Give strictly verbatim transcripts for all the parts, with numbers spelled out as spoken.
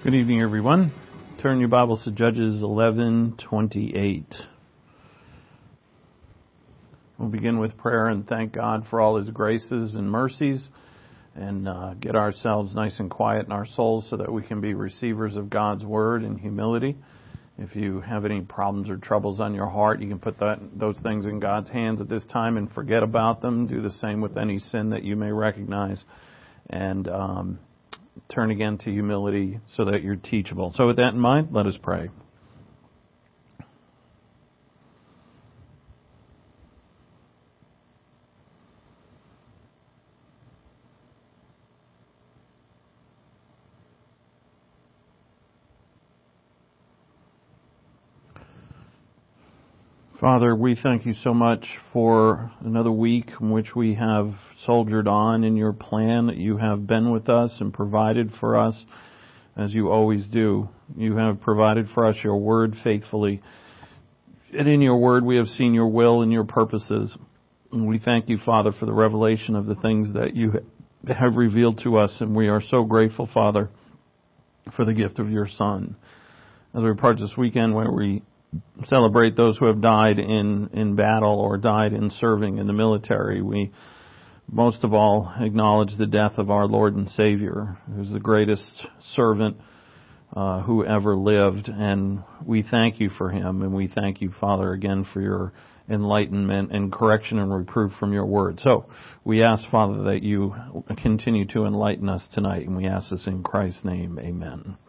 Good evening, everyone. Turn your Bibles to Judges eleven twenty-eight. We'll begin with prayer and thank God for all His graces and mercies, and uh, get ourselves nice and quiet in our souls so that we can be receivers of God's Word in humility. If you have any problems or troubles on your heart, you can put that, those things in God's hands at this time and forget about them. Do the same with any sin that you may recognize. And um, turn again to humility so that you're teachable. So with that in mind, let us pray. Father, we thank you so much for another week in which we have soldiered on in your plan, that you have been with us and provided for us, as you always do. You have provided for us your word faithfully. And in your word we have seen your will and your purposes. And we thank you, Father, for the revelation of the things that you have revealed to us. And we are so grateful, Father, for the gift of your Son. As we approach this weekend where we celebrate those who have died in, in battle or died in serving in the military, we most of all acknowledge the death of our Lord and Savior, who's the greatest servant uh, who ever lived. And we thank you for him, and we thank you, Father, again for your enlightenment and correction and reproof from your word. So we ask, Father, that you continue to enlighten us tonight, and we ask this in Christ's name. Amen.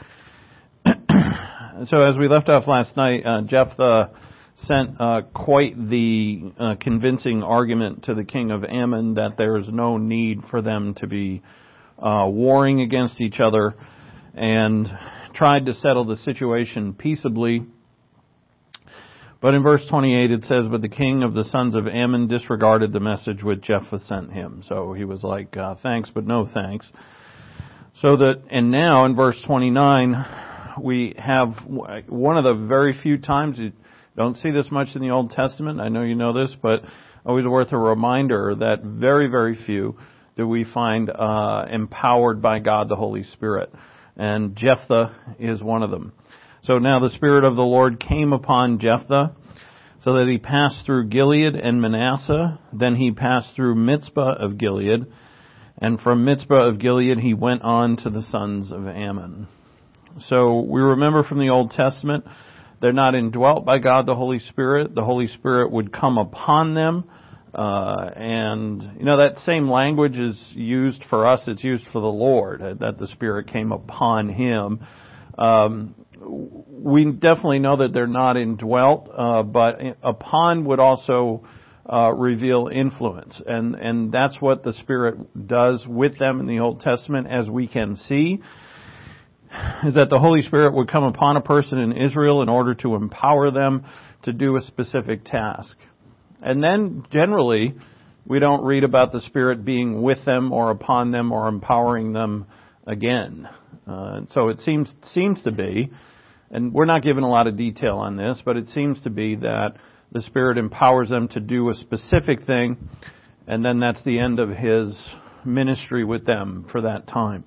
So as we left off last night, uh, Jephthah sent uh, quite the uh, convincing argument to the king of Ammon that there is no need for them to be uh, warring against each other, and tried to settle the situation peaceably. But in verse twenty-eight it says, "But the king of the sons of Ammon disregarded the message which Jephthah sent him." So he was like, uh, thanks, but no thanks. So that, and now in verse twenty-nine, we have one of the very few times, you don't see this much in the Old Testament, I know you know this, but always worth a reminder that very, very few do we find uh, empowered by God the Holy Spirit. And Jephthah is one of them. So now the Spirit of the Lord came upon Jephthah, so that he passed through Gilead and Manasseh. Then he passed through Mizpah of Gilead, and from Mizpah of Gilead he went on to the sons of Ammon. So we remember from the Old Testament, they're not indwelt by God the Holy Spirit. The Holy Spirit would come upon them. Uh, and, you know, that same language is used for us. It's used for the Lord, that the Spirit came upon him. Um, we definitely know that they're not indwelt, uh, but upon would also uh, reveal influence. And, and that's what the Spirit does with them in the Old Testament, as we can see, is that the Holy Spirit would come upon a person in Israel in order to empower them to do a specific task. And then, generally, we don't read about the Spirit being with them or upon them or empowering them again. Uh, so it seems seems to be, and we're not given a lot of detail on this, but it seems to be that the Spirit empowers them to do a specific thing, and then that's the end of His ministry with them for that time.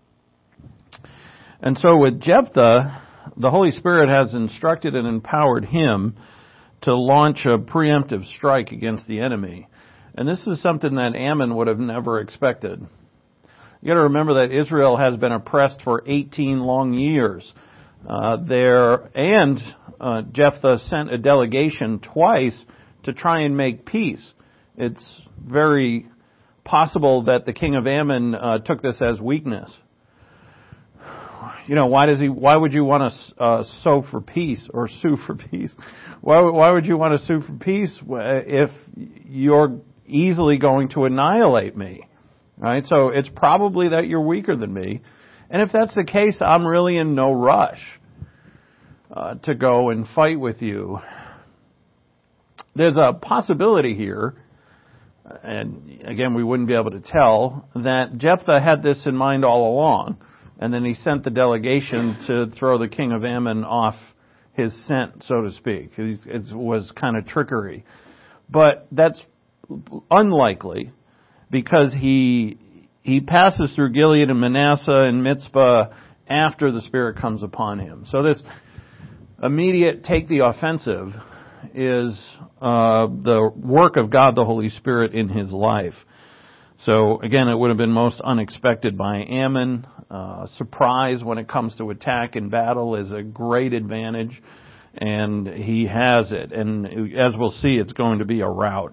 And so with Jephthah, the Holy Spirit has instructed and empowered him to launch a preemptive strike against the enemy. And this is something that Ammon would have never expected. You got to remember that Israel has been oppressed for eighteen long years uh, there, and uh, Jephthah sent a delegation twice to try and make peace. It's very possible that the king of Ammon uh, took this as weakness. You know, why does he? Why would you want to uh, sow for peace or sue for peace? Why, why would you want to sue for peace if you're easily going to annihilate me? Right? So it's probably that you're weaker than me, and if that's the case, I'm really in no rush uh, to go and fight with you. There's a possibility here, and again, we wouldn't be able to tell, that Jephthah had this in mind all along. And then he sent the delegation to throw the king of Ammon off his scent, so to speak. It was kind of trickery. But that's unlikely, because he he passes through Gilead and Manasseh and Mizpah after the Spirit comes upon him. So this immediate take the offensive is uh, the work of God the Holy Spirit in his life. So again, it would have been most unexpected by Ammon. Uh, surprise when it comes to attack in battle is a great advantage, and he has it. And as we'll see, it's going to be a rout.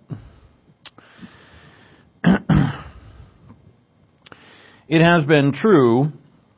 It has been true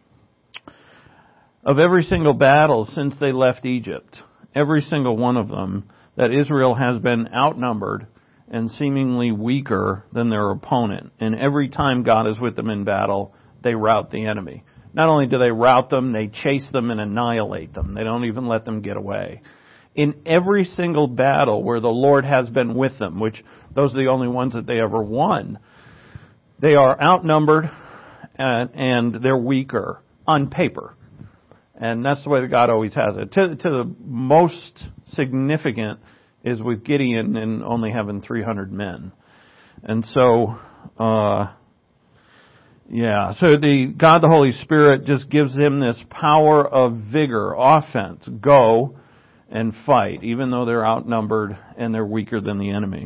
of every single battle since they left Egypt, every single one of them, that Israel has been outnumbered and seemingly weaker than their opponent. And every time God is with them in battle, they rout the enemy. Not only do they rout them, they chase them and annihilate them. They don't even let them get away. In every single battle where the Lord has been with them, which those are the only ones that they ever won, they are outnumbered and, and they're weaker on paper. And that's the way that God always has it. To, to the most significant is with Gideon and only having three hundred men. And so, uh, yeah, so the God the Holy Spirit just gives him this power of vigor, offense, go and fight, even though they're outnumbered and they're weaker than the enemy.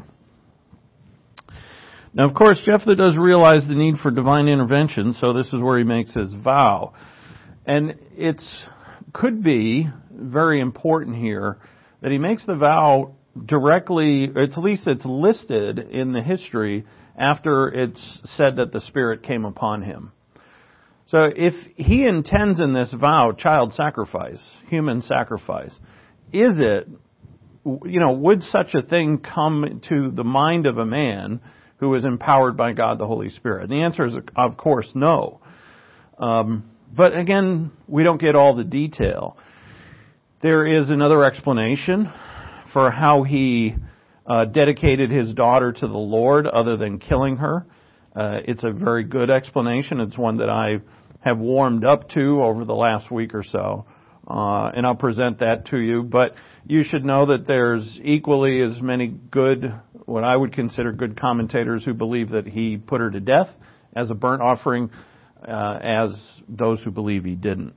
Now, of course, Jephthah does realize the need for divine intervention, so this is where he makes his vow. And it's could be very important here that he makes the vow directly, or at least it's listed in the history after it's said that the Spirit came upon him. So if he intends in this vow child sacrifice, human sacrifice, is it, you know, would such a thing come to the mind of a man who is empowered by God the Holy Spirit? And the answer is, of course, no. Um, but again, we don't get all the detail. There is another explanation for how he uh, dedicated his daughter to the Lord other than killing her. Uh, it's a very good explanation. It's one that I have warmed up to over the last week or so. Uh, and I'll present that to you. But you should know that there's equally as many good, what I would consider good commentators who believe that he put her to death as a burnt offering, uh, as those who believe he didn't.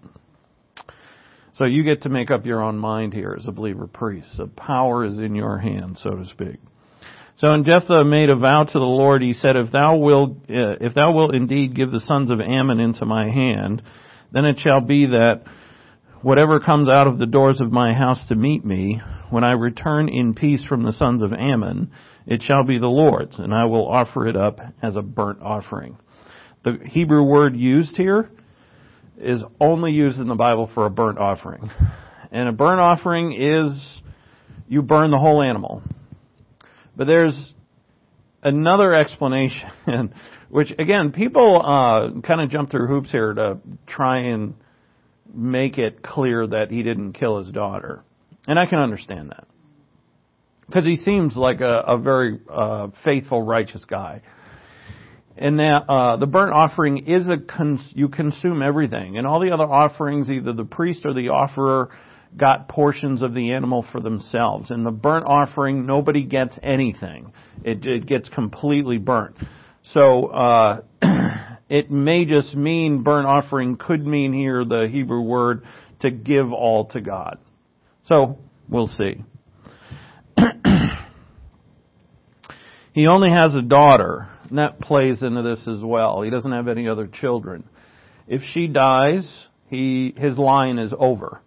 So you get to make up your own mind here as a believer priest. The power is in your hands, so to speak. So when Jephthah made a vow to the Lord, he said, "If thou wilt, uh, if thou wilt indeed give the sons of Ammon into my hand, then it shall be that whatever comes out of the doors of my house to meet me, when I return in peace from the sons of Ammon, it shall be the Lord's, and I will offer it up as a burnt offering." The Hebrew word used here is only used in the Bible for a burnt offering. And a burnt offering is you burn the whole animal. But there's another explanation, which again, people uh, kind of jump through hoops here to try and make it clear that he didn't kill his daughter. And I can understand that. Because he seems like a, a very uh, faithful, righteous guy. And that uh, the burnt offering is a cons- you consume everything, and all the other offerings, either the priest or the offerer got portions of the animal for themselves. In the burnt offering, nobody gets anything; it, it gets completely burnt. So uh, it may just mean burnt offering could mean here the Hebrew word to give all to God. So we'll see. He only has a daughter. And that plays into this as well. He doesn't have any other children. If she dies, he his line is over.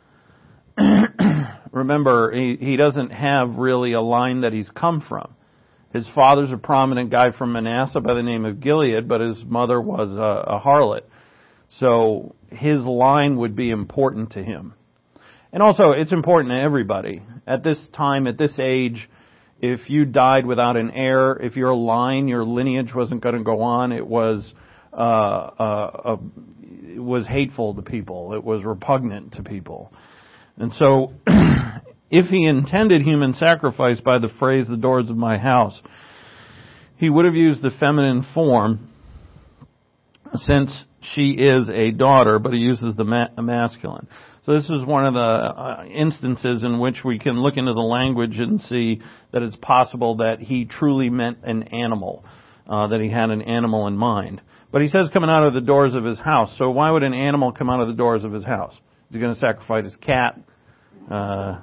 Remember, he, he doesn't have really a line that he's come from. His father's a prominent guy from Manasseh by the name of Gilead, but his mother was a, a harlot. So his line would be important to him. And also, it's important to everybody. At this time, at this age, if you died without an heir, if your line, your lineage wasn't going to go on, it was uh, uh, uh, it was hateful to people. It was repugnant to people. And so, if he intended human sacrifice by the phrase, "the doors of my house," he would have used the feminine form, since she is a daughter, but he uses the ma- masculine. So this is one of the uh, instances in which we can look into the language and see that it's possible that he truly meant an animal, uh, that he had an animal in mind. But he says coming out of the doors of his house. So why would an animal come out of the doors of his house? Is he going to sacrifice his cat? Uh,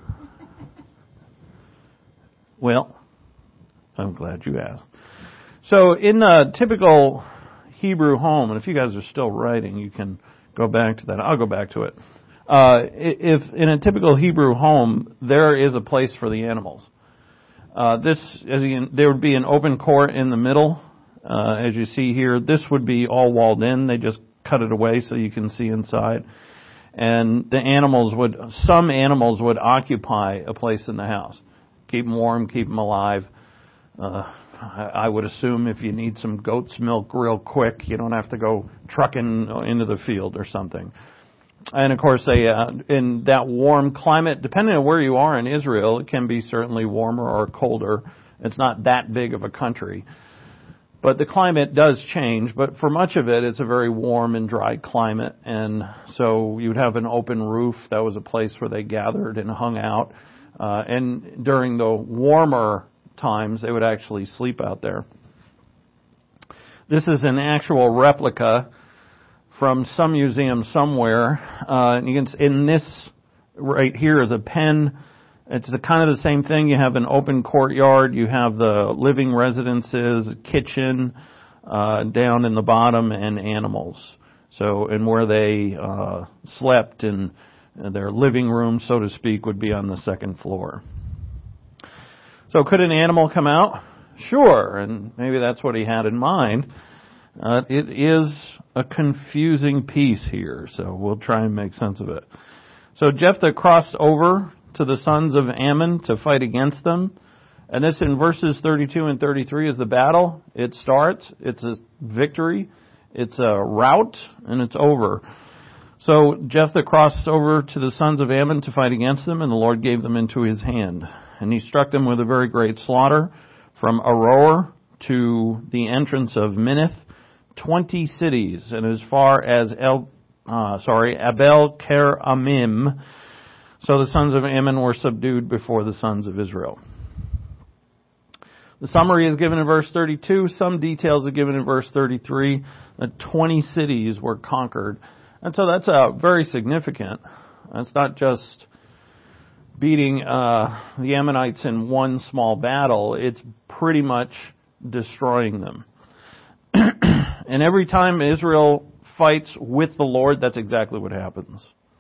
well, I'm glad you asked. So in a typical Hebrew home, and if you guys are still writing, you can go back to that. I'll go back to it. Uh, if in a typical Hebrew home, there is a place for the animals. Uh, this, as you, there would be an open court in the middle. Uh, as you see here, this would be all walled in. They just cut it away so you can see inside. And the animals would, some animals would occupy a place in the house. Keep them warm, keep them alive. Uh, I would assume if you need some goat's milk real quick, you don't have to go trucking into the field or something. And of course, they, uh, in that warm climate, depending on where you are in Israel, it can be certainly warmer or colder. It's not that big of a country. But the climate does change, but for much of it, it's a very warm and dry climate. And so you'd have an open roof. That was a place where they gathered and hung out. Uh, and during the warmer times, they would actually sleep out there. This is an actual replica from some museum somewhere. Uh, and you can, in this right here is a pen. It's the kind of the same thing. You have an open courtyard. You have the living residences, kitchen uh, down in the bottom, and animals. So, and where they uh, slept and their living room, so to speak, would be on the second floor. So, could an animal come out? Sure, and maybe that's what he had in mind. Uh, it is a confusing piece here, so we'll try and make sense of it. So Jephthah crossed over to the sons of Ammon to fight against them. And this in verses thirty-two and thirty-three is the battle. It starts, it's a victory, it's a rout, and it's over. So Jephthah crossed over to the sons of Ammon to fight against them, and the Lord gave them into his hand. And he struck them with a very great slaughter from Aroer to the entrance of Minnith, twenty cities, and as far as El, uh, sorry, Abel Keramim. So the sons of Ammon were subdued before the sons of Israel. The summary is given in verse thirty-two. Some details are given in verse thirty-three. That twenty cities were conquered. And so that's uh, very significant. It's not just beating uh, the Ammonites in one small battle. It's pretty much destroying them. And every time Israel fights with the Lord, that's exactly what happens.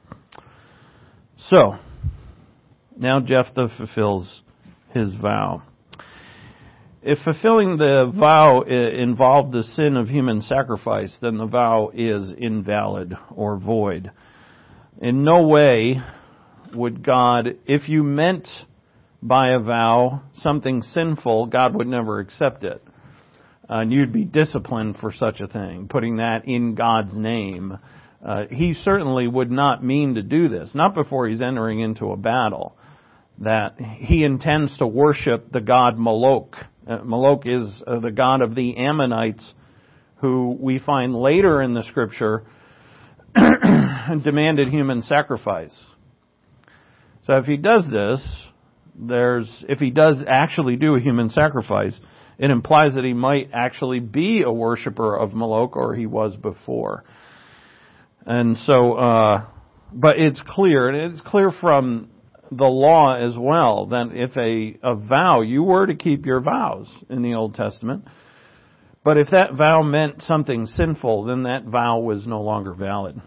So, now Jephthah fulfills his vow. If fulfilling the vow involved the sin of human sacrifice, then the vow is invalid or void. In no way would God, if you meant by a vow something sinful, God would never accept it. And you'd be disciplined for such a thing, putting that in God's name. Uh, he certainly would not mean to do this, not before he's entering into a battle, that he intends to worship the god Moloch. Uh, Moloch is uh, the god of the Ammonites, who we find later in the scripture demanded human sacrifice. So if he does this, there's, if he does actually do a human sacrifice, it implies that he might actually be a worshiper of Moloch, or he was before. And so, uh, but it's clear, and it's clear from the law as well, that if a, a vow, you were to keep your vows in the Old Testament, but if that vow meant something sinful, then that vow was no longer valid.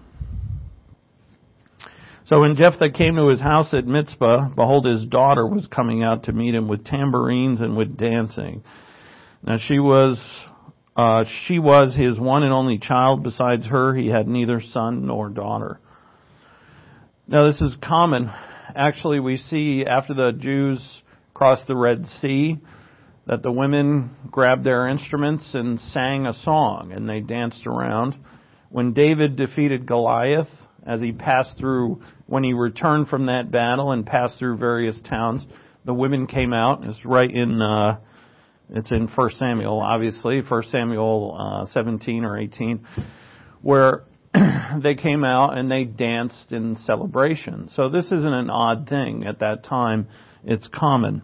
So when Jephthah came to his house at Mizpah, behold, his daughter was coming out to meet him with tambourines and with dancing. Now she was uh, she was his one and only child. Besides her, he had neither son nor daughter. Now this is common. Actually, we see after the Jews crossed the Red Sea that the women grabbed their instruments and sang a song, and they danced around. When David defeated Goliath, as he passed through, when he returned from that battle and passed through various towns, the women came out. It's right in, uh, it's in First Samuel, obviously, First Samuel uh, seventeen or eighteen, where they came out and they danced in celebration. So this isn't an odd thing. At that time, it's common.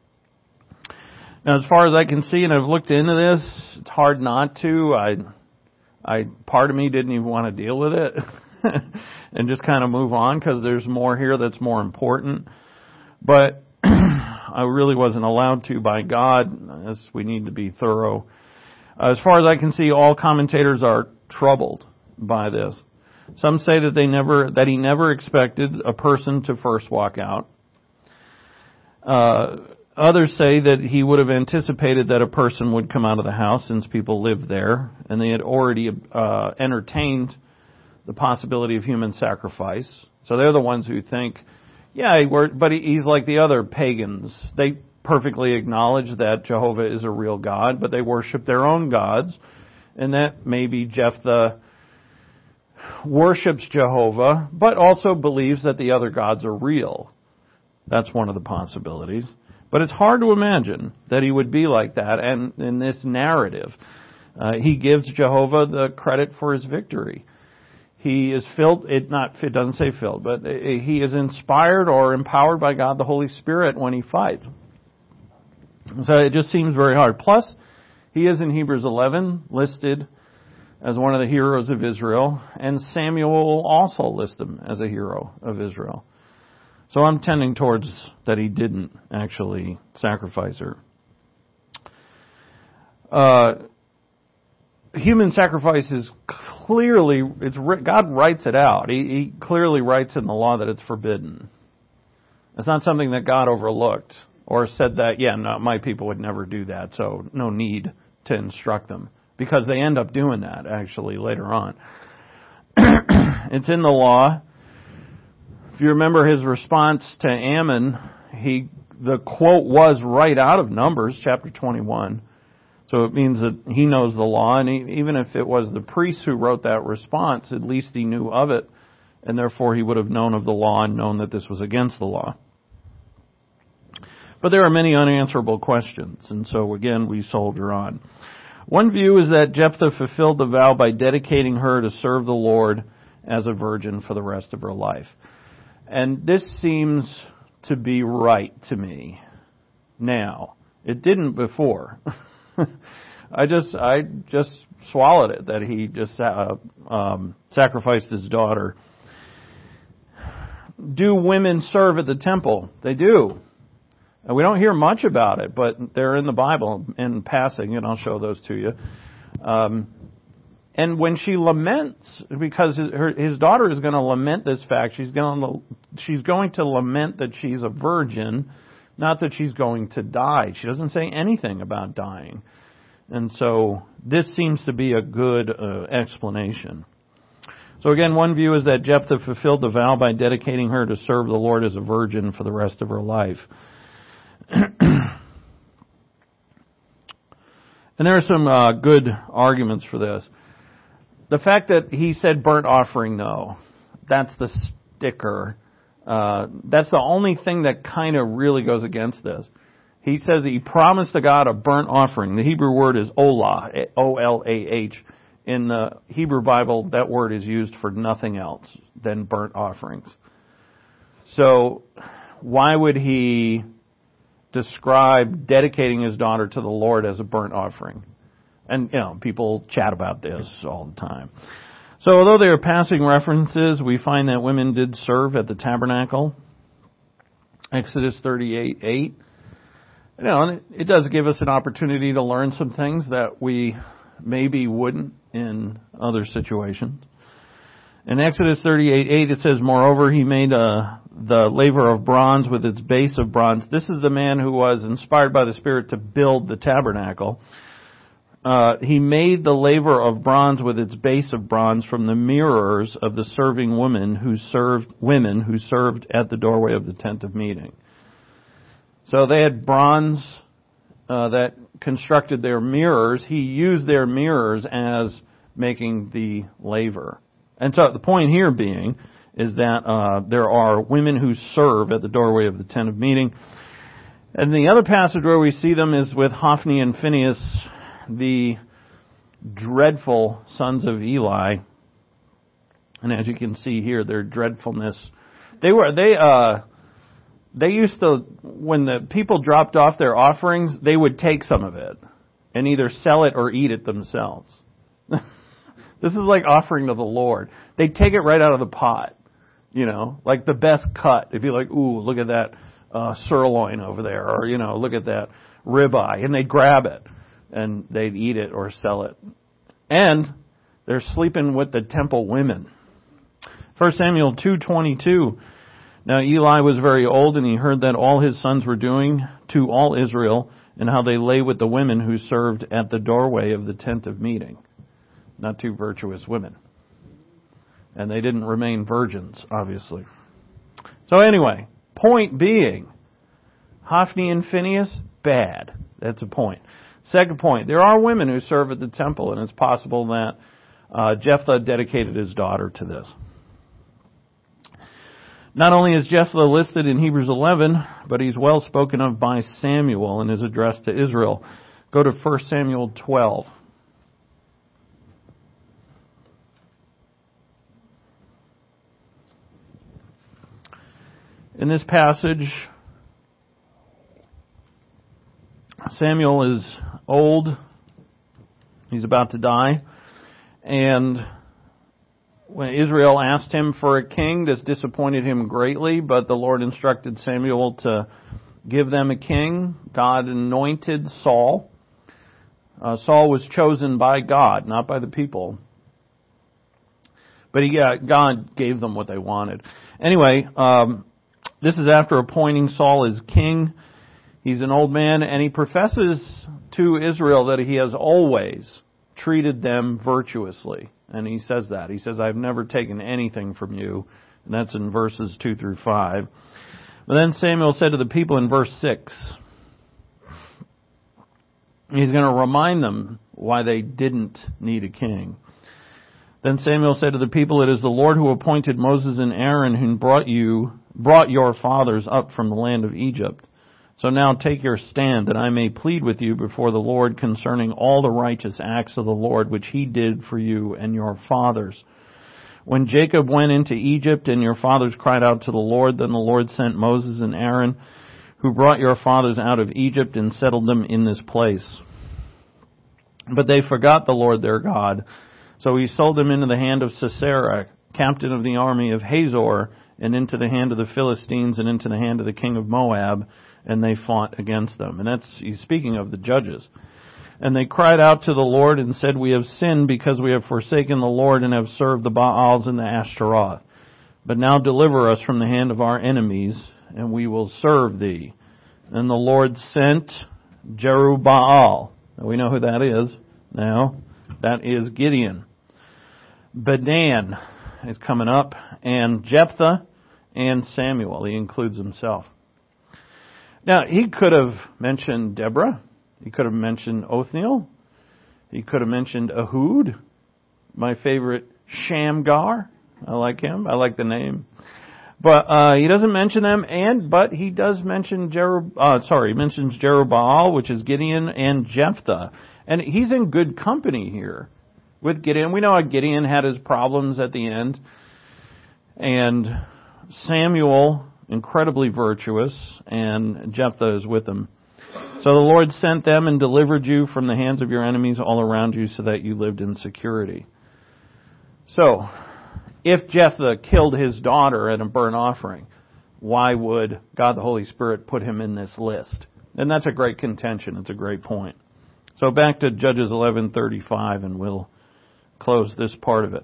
Now, as far as I can see, and I've looked into this, it's hard not to. I I part of me didn't even want to deal with it and just kind of move on because there's more here that's more important. But I really wasn't allowed to by God, as we need to be thorough. As far as I can see, all commentators are troubled by this. Some say that they never, that he never expected a person to first walk out. Uh, others say that he would have anticipated that a person would come out of the house since people lived there, and they had already uh, entertained the possibility of human sacrifice. So they're the ones who think, yeah, but he's like the other pagans. They perfectly acknowledge that Jehovah is a real God, but they worship their own gods, and that maybe Jephthah worships Jehovah, but also believes that the other gods are real. That's one of the possibilities. But it's hard to imagine that he would be like that, and in this narrative, uh, he gives Jehovah the credit for his victory. He is filled, it not, it doesn't say filled, but he is inspired or empowered by God the Holy Spirit when he fights. So it just seems very hard. Plus, he is in Hebrews eleven listed as one of the heroes of Israel, and Samuel will also list him as a hero of Israel. So I'm tending towards that he didn't actually sacrifice her. Uh, human sacrifice is clearly, it's God writes it out. He, he clearly writes in the law that it's forbidden. It's not something that God overlooked or said that, yeah, no, my people would never do that, so no need to instruct them. Because they end up doing that, actually, later on. It's in the law. If you remember his response to Ammon, he the quote was right out of Numbers, chapter twenty-one. So it means that he knows the law, and he, even if it was the priest who wrote that response, at least he knew of it, and therefore he would have known of the law and known that this was against the law. But there are many unanswerable questions, and so again, we soldier on. One view is that Jephthah fulfilled the vow by dedicating her to serve the Lord as a virgin for the rest of her life. And this seems to be right to me now. It didn't before. I just I just swallowed it that he just uh, um, sacrificed his daughter. Do women serve at the temple? They do. And we don't hear much about it, but they're in the Bible in passing, and I'll show those to you. Um, and when she laments, because his, her, his daughter is going to lament this fact, she's going to she's going to lament that she's a virgin, not that she's going to die. She doesn't say anything about dying. And so this seems to be a good uh, explanation. So again, one view is that Jephthah fulfilled the vow by dedicating her to serve the Lord as a virgin for the rest of her life. And there are some uh, good arguments for this. The fact that he said burnt offering, though, that's the sticker. Uh, that's the only thing that kind of really goes against this. He says he promised to God a burnt offering. The Hebrew word is olah, O L A H. In the Hebrew Bible, that word is used for nothing else than burnt offerings. So why would he describe dedicating his daughter to the Lord as a burnt offering? And, you know, people chat about this all the time. So although they are passing references, we find that women did serve at the tabernacle. Exodus thirty-eight eight. You know, and it, it does give us an opportunity to learn some things that we maybe wouldn't in other situations. In Exodus thirty-eight eight, it says, "Moreover, he made a, the laver of bronze with its base of bronze." This is the man who was inspired by the Spirit to build the tabernacle. Uh, he made the laver of bronze with its base of bronze from the mirrors of the serving women who served women who served at the doorway of the tent of meeting. So they had bronze uh, that constructed their mirrors. He used their mirrors as making the laver. And so the point here being is that uh, there are women who serve at the doorway of the tent of meeting. And the other passage where we see them is with Hophni and Phinehas, the dreadful sons of Eli. And as you can see here, their dreadfulness. They were they uh they used to, when the people dropped off their offerings, they would take some of it and either sell it or eat it themselves. This is like offering to the Lord. They take it right out of the pot, you know, like the best cut. If you're like, ooh, look at that uh, sirloin over there, or, you know, look at that ribeye, and they grab it, and they'd eat it or sell it. And they're sleeping with the temple women. First Samuel two twenty-two. Now Eli was very old, and he heard that all his sons were doing to all Israel, and how they lay with the women who served at the doorway of the tent of meeting. Not two virtuous women. And they didn't remain virgins, obviously. So anyway, point being, Hophni and Phinehas, bad. That's a point. Second point, there are women who serve at the temple, and it's possible that uh, Jephthah dedicated his daughter to this. Not only is Jephthah listed in Hebrews eleven, but he's well spoken of by Samuel in his address to Israel. Go to First Samuel twelve. In this passage, Samuel is old. He's about to die. And when Israel asked him for a king, this disappointed him greatly, but the Lord instructed Samuel to give them a king. God anointed Saul. Uh, Saul was chosen by God, not by the people. But he, uh, God gave them what they wanted. Anyway, um, this is after appointing Saul as king. He's an old man, and he professes to Israel that he has always treated them virtuously. And he says that. He says, I've never taken anything from you. And that's in verses two through five. But then Samuel said to the people in verse six, he's going to remind them why they didn't need a king. Then Samuel said to the people, it is the Lord who appointed Moses and Aaron who brought you, brought your fathers up from the land of Egypt. So now take your stand, that I may plead with you before the Lord concerning all the righteous acts of the Lord which he did for you and your fathers. When Jacob went into Egypt and your fathers cried out to the Lord, then the Lord sent Moses and Aaron, who brought your fathers out of Egypt and settled them in this place. But they forgot the Lord their God. So he sold them into the hand of Sisera, captain of the army of Hazor, and into the hand of the Philistines, and into the hand of the king of Moab, and they fought against them. And that's, he's speaking of the judges. And they cried out to the Lord and said, we have sinned because we have forsaken the Lord and have served the Baals and the Ashtaroth. But now deliver us from the hand of our enemies, and we will serve thee. And the Lord sent Jerubbaal. Now we know who that is now. That is Gideon. Bedan is coming up, and Jephthah and Samuel. He includes himself. Now, he could have mentioned Deborah. He could have mentioned Othniel. He could have mentioned Ehud, my favorite Shamgar. I like him. I like the name. But uh, he doesn't mention them, and but he does mention Jerub. Uh, sorry, he mentions Jerubbaal, which is Gideon, and Jephthah, and he's in good company here with Gideon. We know how Gideon had his problems at the end, and Samuel, incredibly virtuous, and Jephthah is with him. So the Lord sent them and delivered you from the hands of your enemies all around you, so that you lived in security. So, if Jephthah killed his daughter at a burnt offering, why would God the Holy Spirit put him in this list? And that's a great contention. It's a great point. So back to Judges eleven thirty-five, and we'll close this part of it.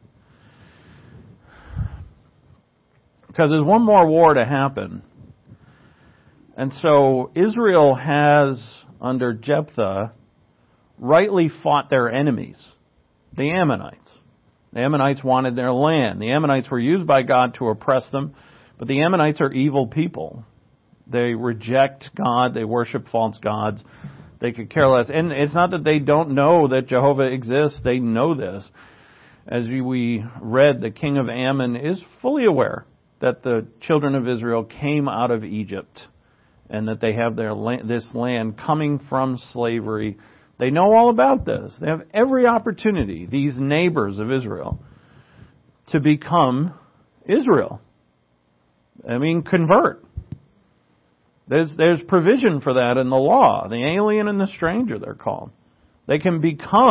Because there's one more war to happen. And so Israel has, under Jephthah, rightly fought their enemies, the Ammonites. The Ammonites wanted their land. The Ammonites were used by God to oppress them, but the Ammonites are evil people. They reject God. They worship false gods. They could care less. And it's not that they don't know that Jehovah exists. They know this. As we read, the king of Ammon is fully aware that the children of Israel came out of Egypt and that they have their land, this land coming from slavery. They know all about this. They have every opportunity, these neighbors of Israel, to become Israel. I mean, convert. There's, there's provision for that in the law. The alien and the stranger, they're called. They can become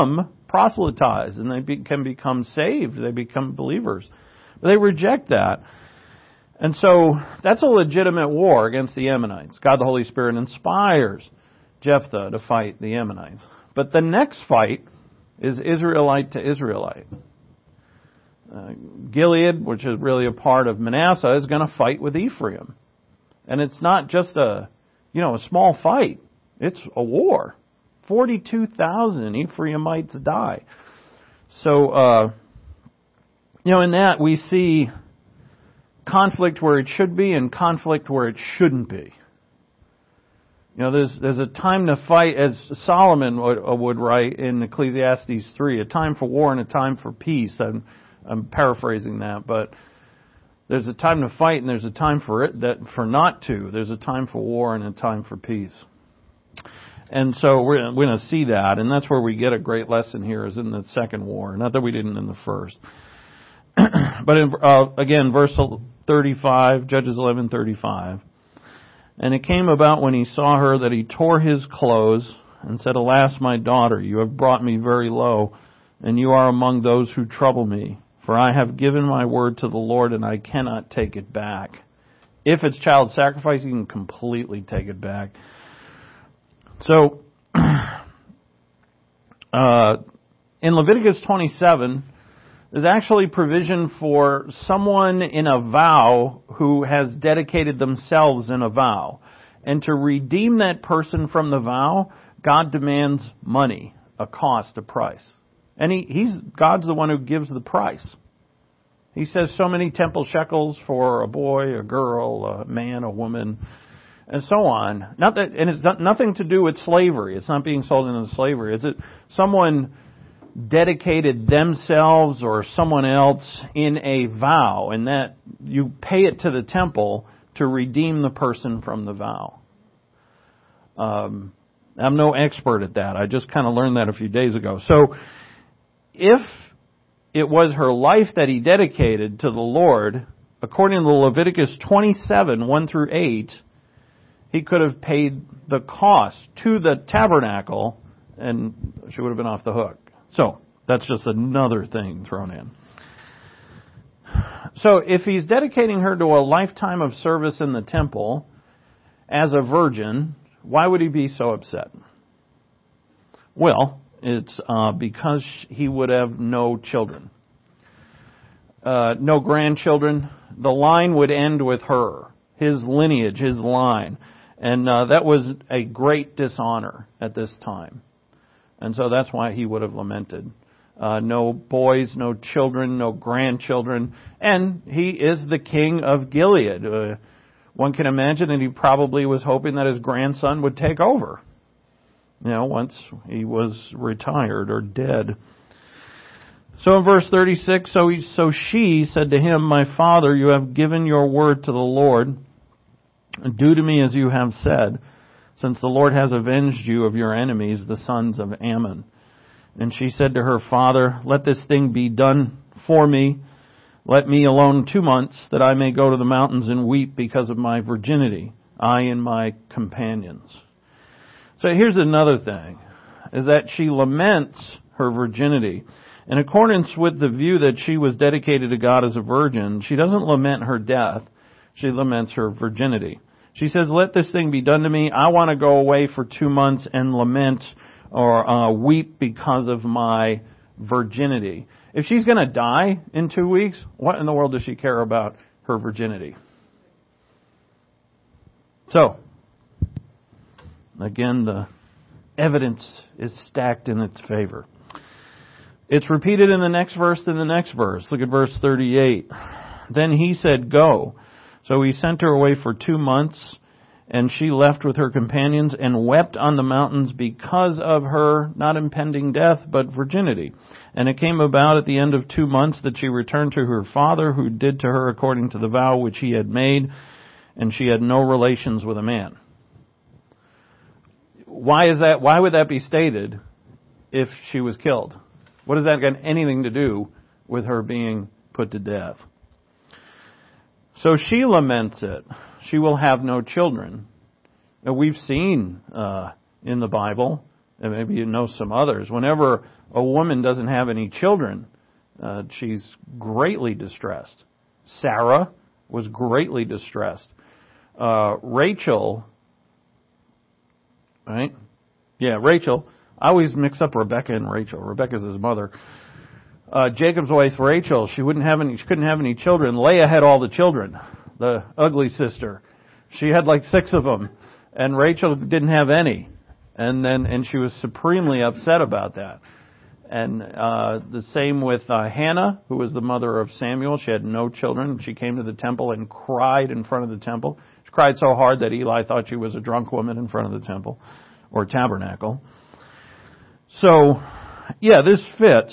proselytize and they be, can become saved. They become believers. But they reject that. And so that's a legitimate war against the Ammonites. God the Holy Spirit inspires Jephthah to fight the Ammonites. But the next fight is Israelite to Israelite. Uh, Gilead, which is really a part of Manasseh, is going to fight with Ephraim. And it's not just a, you know, a small fight. It's a war. forty-two thousand Ephraimites die. So, uh, you know, in that we see conflict where it should be and conflict where it shouldn't be. You know, there's there's a time to fight, as Solomon would, would write in Ecclesiastes three, a time for war and a time for peace. I'm, I'm paraphrasing that, but there's a time to fight and there's a time for it that for not to. There's a time for war and a time for peace. And so we're, we're going to see that, and that's where we get a great lesson here, is in the second war. Not that we didn't in the first. But in, uh, again, verse thirty-five, Judges eleven thirty-five. And it came about when he saw her that he tore his clothes and said, Alas, my daughter, you have brought me very low, and you are among those who trouble me. For I have given my word to the Lord, and I cannot take it back. If it's child sacrifice, you can completely take it back. So, uh, in Leviticus twenty-seven, there's actually provision for someone in a vow who has dedicated themselves in a vow. And to redeem that person from the vow, God demands money, a cost, a price. And he, he's, God's the one who gives the price. He says so many temple shekels for a boy, a girl, a man, a woman, and so on. Not that, and it's not, nothing to do with slavery. It's not being sold into slavery. Is it someone dedicated themselves or someone else in a vow, and that you pay it to the temple to redeem the person from the vow. Um, I'm no expert at that. I just kind of learned that a few days ago. So if it was her life that he dedicated to the Lord, according to Leviticus twenty-seven, one through eight, he could have paid the cost to the tabernacle and she would have been off the hook. So, that's just another thing thrown in. So, if he's dedicating her to a lifetime of service in the temple as a virgin, why would he be so upset? Well, it's uh, because he would have no children. Uh, no grandchildren. The line would end with her. His lineage, his line. And uh, that was a great dishonor at this time. And so that's why he would have lamented. Uh, no boys, no children, no grandchildren. And he is the king of Gilead. Uh, one can imagine that he probably was hoping that his grandson would take over. You know, once he was retired or dead. So in verse thirty-six, so, he, so she said to him, My father, you have given your word to the Lord. Do to me as you have said, since the Lord has avenged you of your enemies, the sons of Ammon. And she said to her father, Let this thing be done for me. Let me alone two months, that I may go to the mountains and weep because of my virginity, I and my companions. So here's another thing, is that she laments her virginity. In accordance with the view that she was dedicated to God as a virgin, she doesn't lament her death, she laments her virginity. She says, let this thing be done to me. I want to go away for two months and lament or uh, weep because of my virginity. If she's going to die in two weeks, what in the world does she care about her virginity? So, again, the evidence is stacked in its favor. It's repeated in the next verse and the next verse. Look at verse thirty-eight. Then he said, Go. So he sent her away for two months, and she left with her companions and wept on the mountains because of her not impending death, but virginity. And it came about at the end of two months that she returned to her father, who did to her according to the vow which he had made, and she had no relations with a man. Why is that? Why would that be stated if she was killed? What does that got anything to do with her being put to death? So she laments it. She will have no children. Now, we've seen uh, in the Bible and maybe you know some others. Whenever a woman doesn't have any children, uh, she's greatly distressed. Sarah was greatly distressed. Uh, Rachel, right? Yeah, Rachel. I always mix up Rebecca and Rachel. Rebecca's his mother. Uh, Jacob's wife, Rachel, she wouldn't have any, she couldn't have any children. Leah had all the children, the ugly sister. She had like six of them, and Rachel didn't have any. And then, and she was supremely upset about that. And, uh, the same with, uh, Hannah, who was the mother of Samuel. She had no children. She came to the temple and cried in front of the temple. She cried so hard that Eli thought she was a drunk woman in front of the temple, or tabernacle. So, yeah, this fits.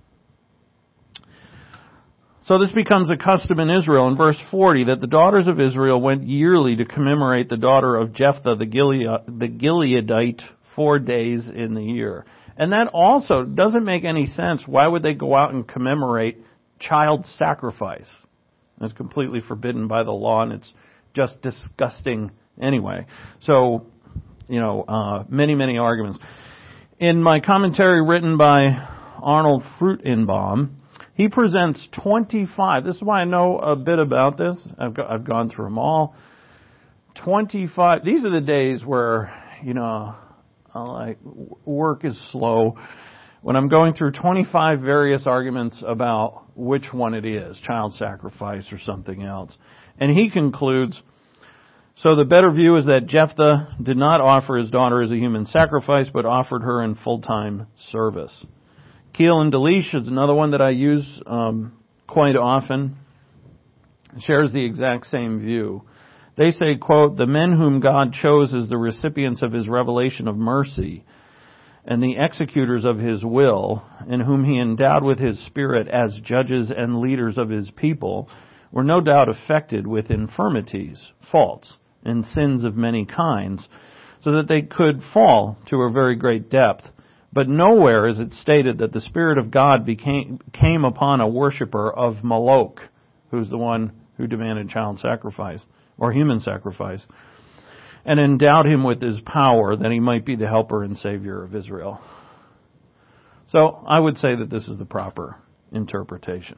So this becomes a custom in Israel in verse forty that the daughters of Israel went yearly to commemorate the daughter of Jephthah the Gilead, the Gileadite four days in the year. And that also doesn't make any sense. Why would they go out and commemorate child sacrifice? It's completely forbidden by the law, and it's just disgusting anyway. So, you know, uh, many, many arguments. In my commentary written by Arnold Fruchtenbaum, he presents twenty-five. This is why I know a bit about this. I've, got, I've gone through them all. twenty-five. These are the days where, you know, like work is slow. When I'm going through twenty-five various arguments about which one it is, child sacrifice or something else. And he concludes, so the better view is that Jephthah did not offer his daughter as a human sacrifice, but offered her in full-time service. Keel and Delitzsch is another one that I use um, quite often. Shares the exact same view. They say, quote, the men whom God chose as the recipients of his revelation of mercy and the executors of his will, and whom he endowed with his spirit as judges and leaders of his people, were no doubt affected with infirmities, faults, and sins of many kinds, so that they could fall to a very great depth. But nowhere is it stated that the Spirit of God became, came upon a worshiper of Moloch, who's the one who demanded child sacrifice, or human sacrifice, and endowed him with his power that he might be the helper and savior of Israel. So I would say that this is the proper interpretation.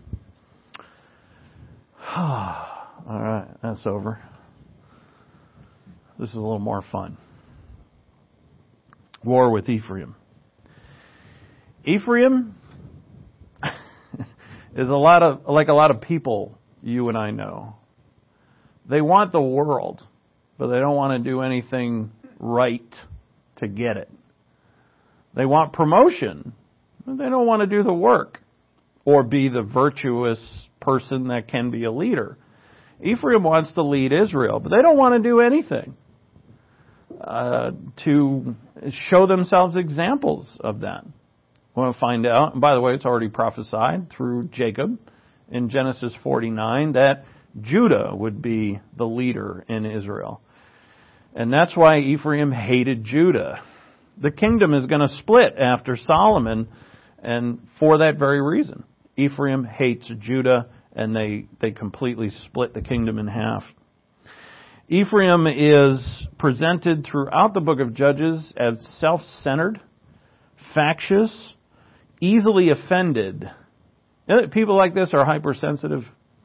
All right, that's over. This is a little more fun. War with Ephraim. Ephraim is a lot of, like a lot of people you and I know. They want the world, but they don't want to do anything right to get it. They want promotion, but they don't want to do the work or be the virtuous person that can be a leader. Ephraim wants to lead Israel, but they don't want to do anything uh, to show themselves examples of that. I want to find out, and by the way, it's already prophesied through Jacob in Genesis forty-nine that Judah would be the leader in Israel. And that's why Ephraim hated Judah. The kingdom is going to split after Solomon, and for that very reason. Ephraim hates Judah, and they, they completely split the kingdom in half. Ephraim is presented throughout the book of Judges as self-centered, factious, easily offended. People like this are hypersensitive.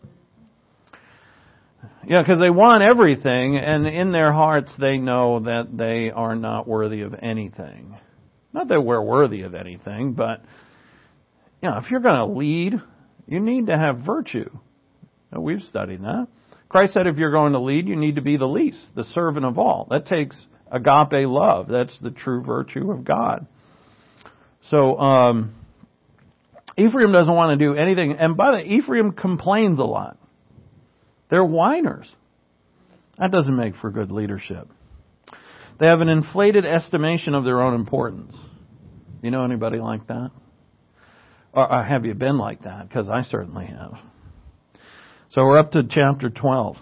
Yeah, because they want everything, and in their hearts they know that they are not worthy of anything. Not that we're worthy of anything, but you know, if you're going to lead, you need to have virtue. Now, we've studied that. Christ said if you're going to lead, you need to be the least, the servant of all. That takes agape love. That's the true virtue of God. So, um, Ephraim doesn't want to do anything. And by the way, Ephraim complains a lot. They're whiners. That doesn't make for good leadership. They have an inflated estimation of their own importance. You know anybody like that? Or, or have you been like that? Because I certainly have. So we're up to chapter twelve.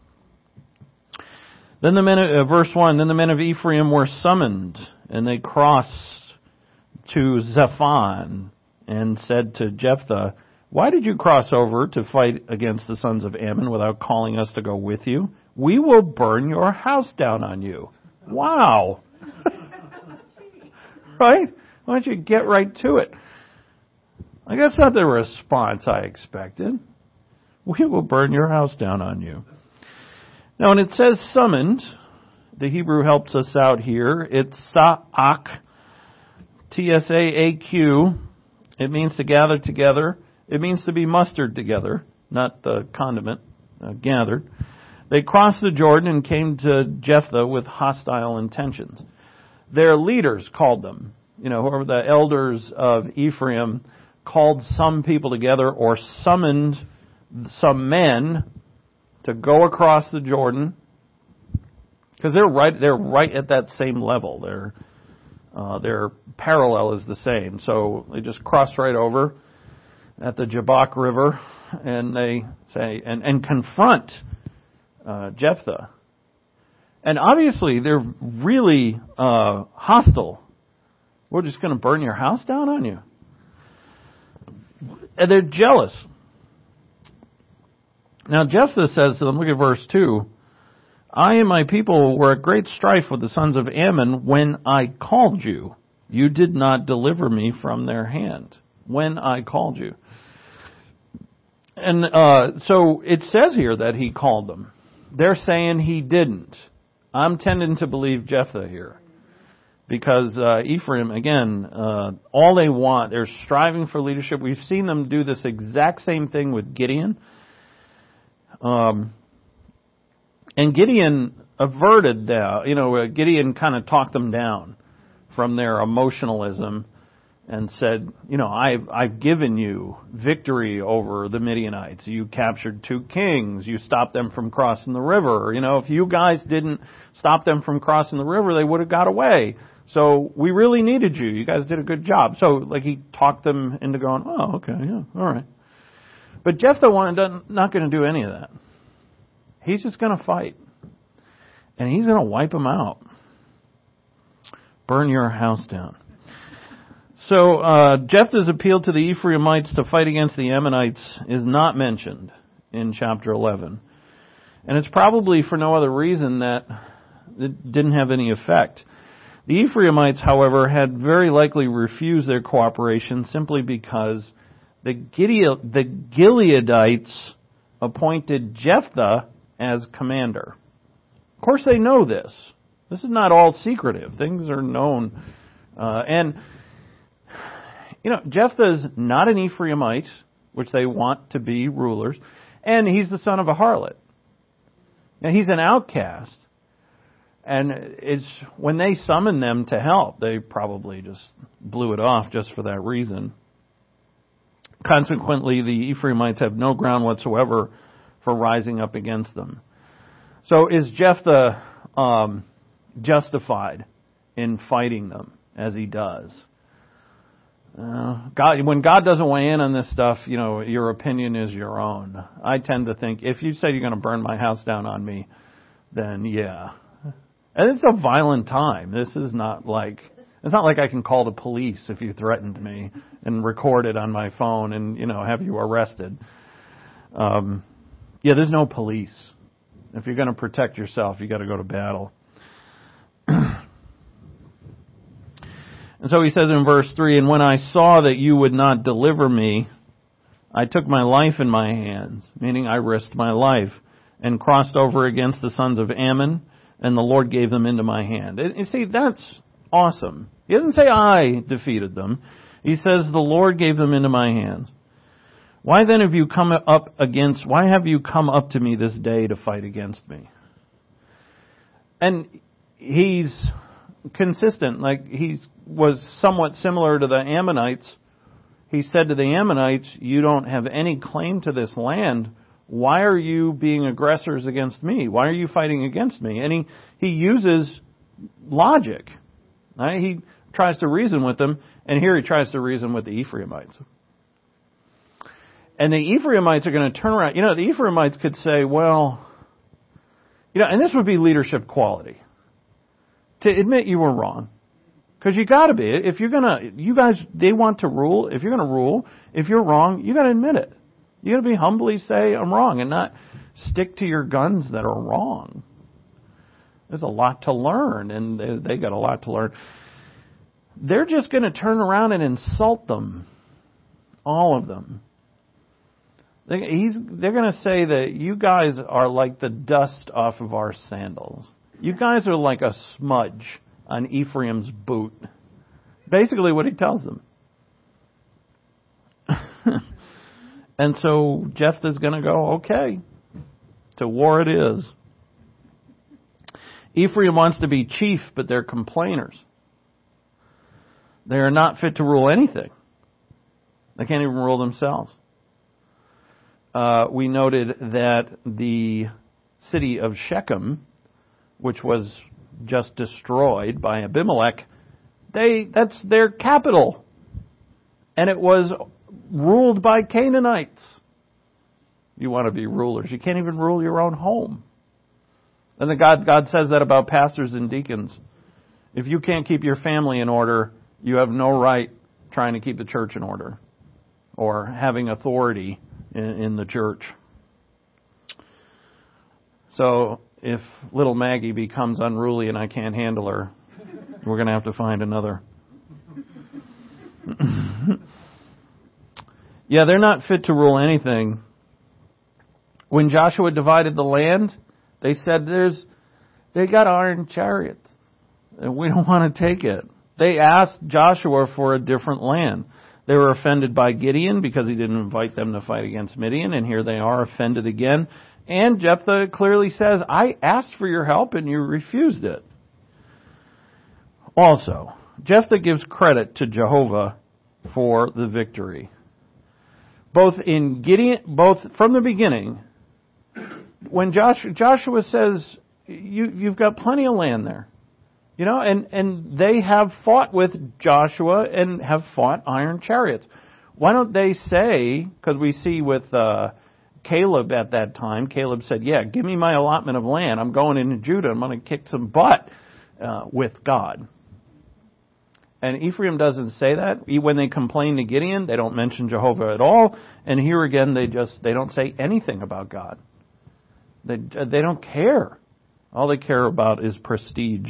Then the men, of, uh, verse one, then the men of Ephraim were summoned, and they crossed to Zephon and said to Jephthah, why did you cross over to fight against the sons of Ammon without calling us to go with you? We will burn your house down on you. Wow. Right? Why don't you get right to it? Like, that's not the response I expected. We will burn your house down on you. Now, when it says summoned, the Hebrew helps us out here. It's sa'ak, T S A A Q. It means to gather together. It means to be mustered together, not the condiment, uh, gathered. They crossed the Jordan and came to Jephthah with hostile intentions. Their leaders called them. You know, whoever the elders of Ephraim called some people together or summoned some men to go across the Jordan, because they're right, they're right at that same level. Their uh, their parallel is the same. So they just cross right over at the Jabbok River, and they say and, and confront uh, Jephthah. And obviously they're really uh, hostile. We're just going to burn your house down on you. And they're jealous. Now Jephthah says to them, look at verse two, I and my people were at great strife with the sons of Ammon when I called you. You did not deliver me from their hand. When I called you. And uh, so it says here that he called them. They're saying he didn't. I'm tending to believe Jephthah here. Because uh, Ephraim, again, uh, all they want, they're striving for leadership. We've seen them do this exact same thing with Gideon. Um, and Gideon averted that. You know, Gideon kind of talked them down from their emotionalism and said, you know, I've, I've given you victory over the Midianites. You captured two kings. You stopped them from crossing the river. You know, if you guys didn't stop them from crossing the river, they would have got away. So we really needed you. You guys did a good job. So, like, he talked them into going, oh, okay, yeah, all right. But Jephthah wanted, not going to do any of that. He's just going to fight. And he's going to wipe them out. Burn your house down. So uh, Jephthah's appeal to the Ephraimites to fight against the Ammonites is not mentioned in chapter eleven. And it's probably for no other reason that it didn't have any effect. The Ephraimites, however, had very likely refused their cooperation simply because the, Gilead, the Gileadites appointed Jephthah as commander. Of course they know this. This is not all secretive. Things are known. Uh, and, you know, Jephthah's not an Ephraimite, which they want to be rulers, and he's the son of a harlot. Now, he's an outcast. And it's when they summoned them to help, they probably just blew it off just for that reason. Consequently, the Ephraimites have no ground whatsoever for rising up against them. So is Jephthah um, justified in fighting them as he does? Uh, God, when God doesn't weigh in on this stuff, you know, your opinion is your own. I tend to think if you say you're going to burn my house down on me, then yeah. And it's a violent time. This is not like, it's not like I can call the police if you threatened me and record it on my phone and, you know, have you arrested. Um, yeah, there's no police. If you're going to protect yourself, you got to go to battle. And so he says in verse three, and when I saw that you would not deliver me, I took my life in my hands, meaning I risked my life, and crossed over against the sons of Ammon, and the Lord gave them into my hand. And you see, that's awesome. He doesn't say I defeated them. He says the Lord gave them into my hands. Why then have you come up against, why have you come up to me this day to fight against me? And he's consistent, like he was somewhat similar to the Ammonites. He said to the Ammonites, you don't have any claim to this land. Why are you being aggressors against me? Why are you fighting against me? And he, he uses logic. Right? He tries to reason with them, and here he tries to reason with the Ephraimites. And the Ephraimites are going to turn around. You know, the Ephraimites could say, well, you know, and this would be leadership quality. To admit you were wrong. Because you got to be. If you're going to, you guys, they want to rule. If you're going to rule, if you're wrong, you got to admit it. You got to be humbly say, I'm wrong, and not stick to your guns that are wrong. There's a lot to learn, and they, they got a lot to learn. they're just going to turn around and insult them. All of them. They, he's, they're going to say that you guys are like the dust off of our sandals. You guys are like a smudge on Ephraim's boot. Basically what he tells them. And so Jephthah's going to go, okay, to war it is. Ephraim wants to be chief, but they're complainers. They are not fit to rule anything. They can't even rule themselves. Uh, we noted that the city of Shechem, which was just destroyed by Abimelech, they that's their capital. And it was ruled by Canaanites. You want to be rulers. You can't even rule your own home. And the God, God says that about pastors and deacons. If you can't keep your family in order, you have no right trying to keep the church in order or having authority in, in the church. So if little Maggie becomes unruly and I can't handle her, we're going to have to find another. Yeah, they're not fit to rule anything. When Joshua divided the land, they said there's they got iron chariots and we don't want to take it. They asked Joshua for a different land. They were offended by Gideon because he didn't invite them to fight against Midian, and here they are offended again. And Jephthah clearly says, I asked for your help and you refused it. Also, Jephthah gives credit to Jehovah for the victory. Both in Gideon, both from the beginning, when Joshua, Joshua says, you, you've got plenty of land there. You know, and, and they have fought with Joshua and have fought iron chariots. Why don't they say, because we see with uh, Caleb at that time, Caleb said, yeah, give me my allotment of land. I'm going into Judah. I'm going to kick some butt uh, with God. And Ephraim doesn't say that. When they complain to Gideon, they don't mention Jehovah at all. And here again, they just they don't say anything about God. They they don't care. All they care about is prestige.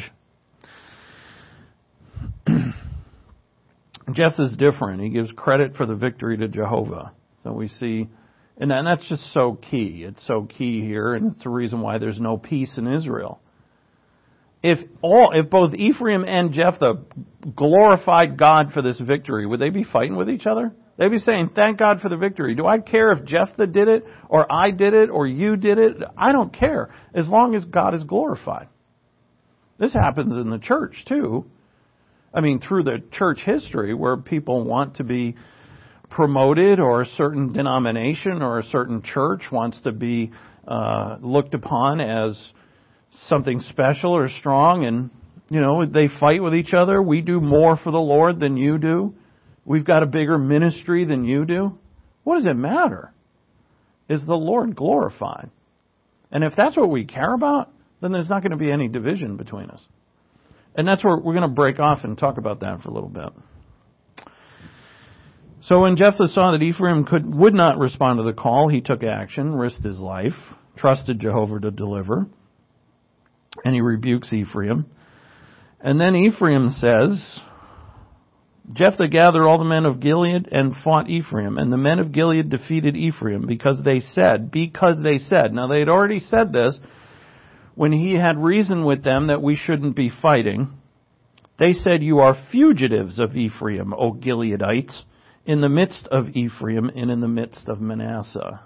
Jephthah's different. He gives credit for the victory to Jehovah. So we see, and that's just so key. It's so key here, and it's the reason why there's no peace in Israel. If all, if both Ephraim and Jephthah glorified God for this victory, would they be fighting with each other? They'd be saying, thank God for the victory. Do I care if Jephthah did it, or I did it, or you did it? I don't care, as long as God is glorified. This happens in the church, too. I mean, through the church history, where people want to be promoted, or a certain denomination or a certain church wants to be uh, looked upon as something special or strong, and, you know, they fight with each other. We do more for the Lord than you do. We've got a bigger ministry than you do. What does it matter? Is the Lord glorified? And if that's what we care about, then there's not going to be any division between us. And that's where we're going to break off and talk about that for a little bit. So when Jephthah saw that Ephraim could would not respond to the call, he took action, risked his life, trusted Jehovah to deliver, and he rebukes Ephraim. And then Ephraim says, Jephthah gathered all the men of Gilead and fought Ephraim, and the men of Gilead defeated Ephraim because they said, because they said. Now they had already said this when he had reasoned with them that we shouldn't be fighting. They said, you are fugitives of Ephraim, O Gileadites, in the midst of Ephraim and in the midst of Manasseh.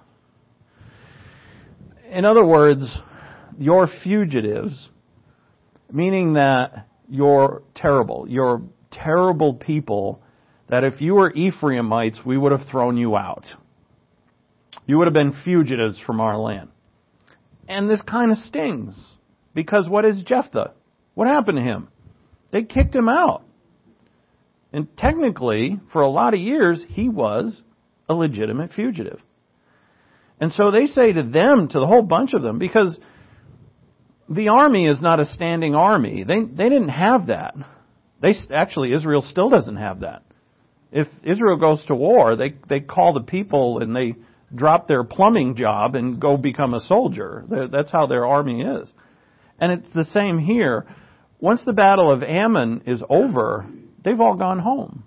In other words, you're fugitives, meaning that you're terrible. You're terrible people that if you were Ephraimites, we would have thrown you out. You would have been fugitives from our land. And this kind of stings, because what is Jephthah? What happened to him? They kicked him out. And technically, for a lot of years, he was a legitimate fugitive. And so they say to them, to the whole bunch of them, because the army is not a standing army. They they didn't have that. They actually, Israel still doesn't have that. If Israel goes to war, they they call the people and they drop their plumbing job and go become a soldier. That's how their army is. And it's the same here. Once the battle of Ammon is over, they've all gone home.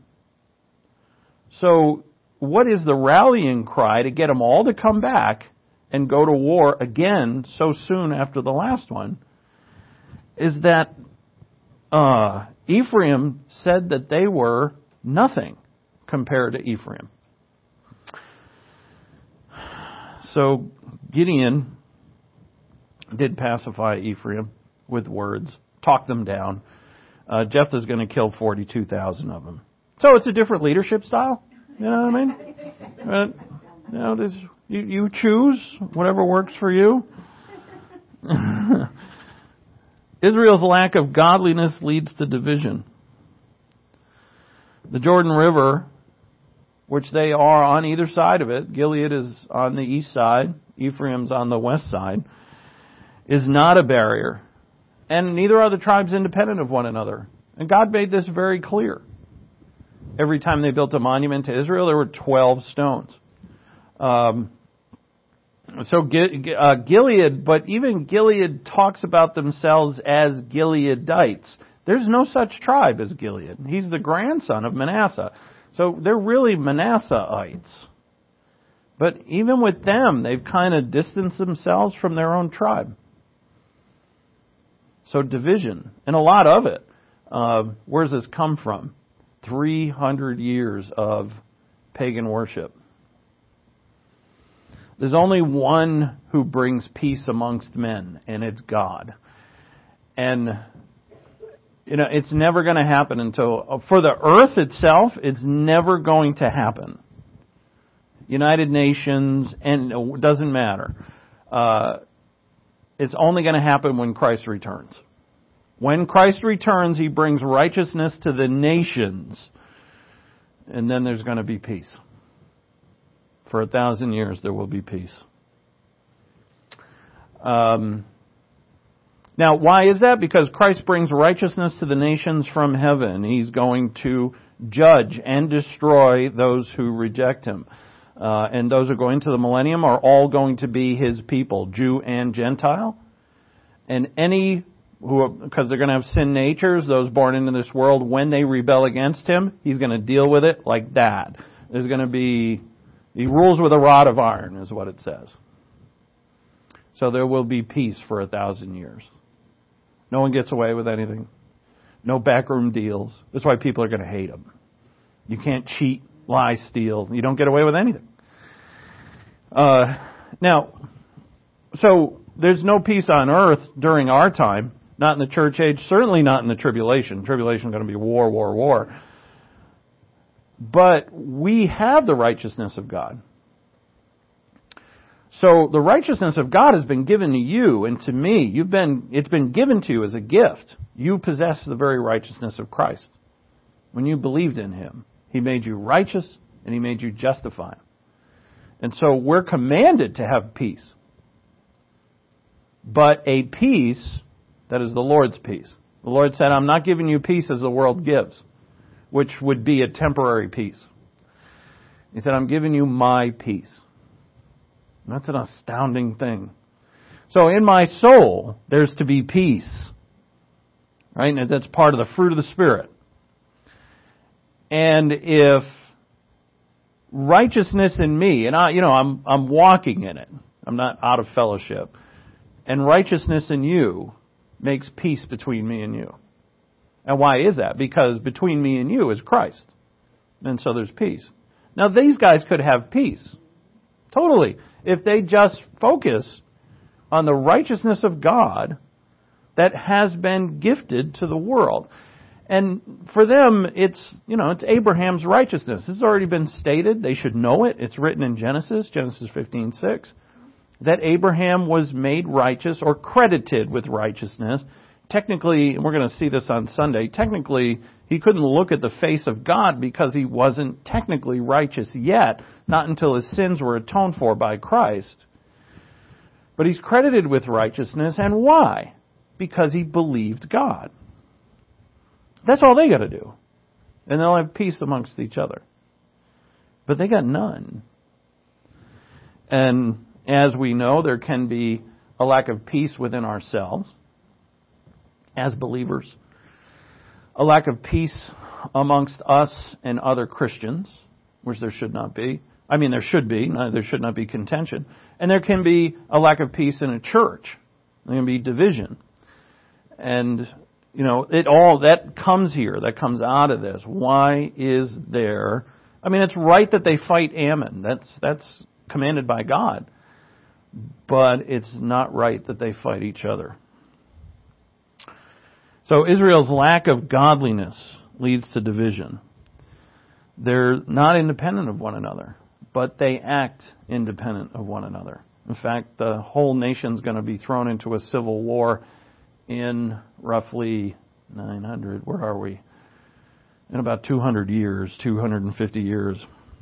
So what is the rallying cry to get them all to come back and go to war again so soon after the last one? Is that uh, Ephraim said that they were nothing compared to Ephraim. So Gideon did pacify Ephraim with words, talk them down. Uh, Jephthah's going to kill forty-two thousand of them. So it's a different leadership style. You know what I mean? Uh, you know, this, you, you choose whatever works for you. Israel's lack of godliness leads to division. The Jordan River, which they are on either side of it, Gilead is on the east side, Ephraim's on the west side, is not a barrier. And neither are the tribes independent of one another. And God made this very clear. Every time they built a monument to Israel, there were twelve stones. Um, so uh, Gilead, but even Gilead talks about themselves as Gileadites. There's no such tribe as Gilead. He's the grandson of Manasseh. So they're really Manasseites. But even with them, they've kind of distanced themselves from their own tribe. So division, and a lot of it. Uh, where does this come from? three hundred years of pagan worship. There's only one who brings peace amongst men, and it's God. And, you know, it's never going to happen until, for the earth itself, it's never going to happen. United Nations, and it doesn't matter. Uh, it's only going to happen when Christ returns. When Christ returns, He brings righteousness to the nations, and then there's going to be peace. For a thousand years, there will be peace. Um, now, why is that? Because Christ brings righteousness to the nations from heaven. He's going to judge and destroy those who reject Him. Uh, and those who are going to the millennium are all going to be His people, Jew and Gentile. And any who, because they're going to have sin natures, those born into this world, when they rebel against Him, He's going to deal with it like that. There's going to be, He rules with a rod of iron, is what it says. So there will be peace for a thousand years. No one gets away with anything. No backroom deals. That's why people are going to hate Him. You can't cheat, lie, steal. You don't get away with anything. Uh, now, so there's no peace on earth during our time. Not in the church age, certainly not in the tribulation. Tribulation is going to be war, war, war. But we have the righteousness of God. So the righteousness of God has been given to you and to me. You've been, it's been given to you as a gift. You possess the very righteousness of Christ. When you believed in Him, He made you righteous and He made you justified. And so we're commanded to have peace. But a peace that is the Lord's peace. The Lord said, I'm not giving you peace as the world gives, which would be a temporary peace. He said, I'm giving you my peace. And that's an astounding thing. So in my soul, there's to be peace. Right? And that's part of the fruit of the Spirit. And if righteousness in me, and I, you know, I'm, I'm walking in it. I'm not out of fellowship. And righteousness in you makes peace between me and you. And why is that? Because between me and you is Christ. And so there's peace. Now these guys could have peace. Totally. If they just focus on the righteousness of God that has been gifted to the world. And for them, it's, you know, it's Abraham's righteousness. This has already been stated. They should know it. It's written in Genesis, Genesis fifteen six. That Abraham was made righteous or credited with righteousness. Technically, and we're going to see this on Sunday, technically he couldn't look at the face of God because he wasn't technically righteous yet, not until his sins were atoned for by Christ. But he's credited with righteousness, and why? Because he believed God. That's all they got to do. And they'll have peace amongst each other. But they got none. And as we know, there can be a lack of peace within ourselves as believers. A lack of peace amongst us and other Christians, which there should not be. I mean, there should be. There should not be contention. And there can be a lack of peace in a church. There can be division. And, you know, it all, that comes here. That comes out of this. Why is there... I mean, it's right that they fight Ammon. That's, that's commanded by God. But it's not right that they fight each other. So Israel's lack of godliness leads to division. They're not independent of one another, but they act independent of one another. In fact, the whole nation's going to be thrown into a civil war in roughly nine hundred, where are we? In about two hundred years, two hundred fifty years.